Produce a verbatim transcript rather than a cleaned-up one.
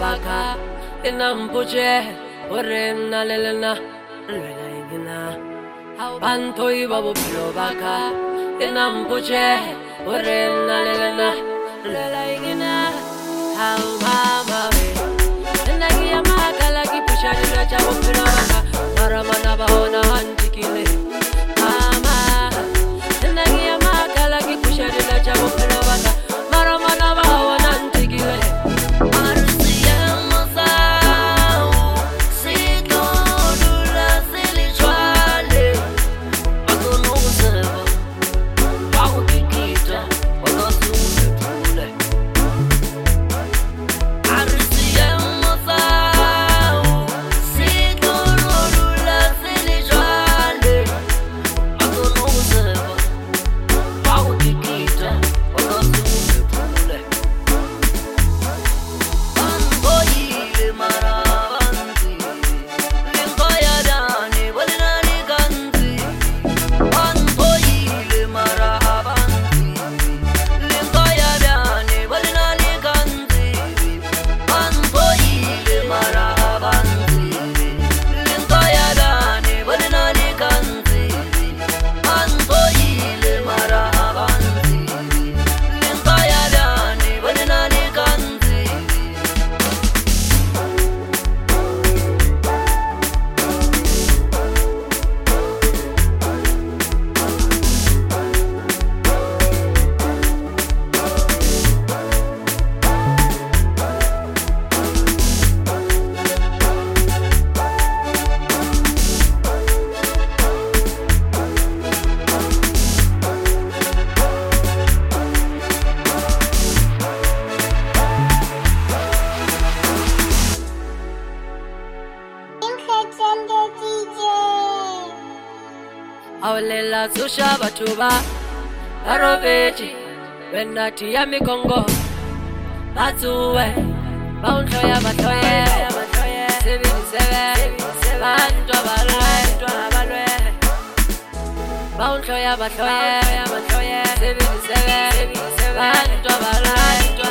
baka inampuje orena lelena lwela ingina bantoi babo pilo baka inampuje orena lelena lwela ingina how mama we ndagi ya makala kipusha lilo cha pilo baka mara mana baona hantikile mama ndagi ya makala kipusha lilo cha pilo baka mara mana baona hantikile. Awlela susha batuba Aroveji Benati ya mikongo Batuwe Bauntlo ya batoye Sibini sebe Bantu abalwe Bauntlo ya batoye Sibini sebe Bantu abalwe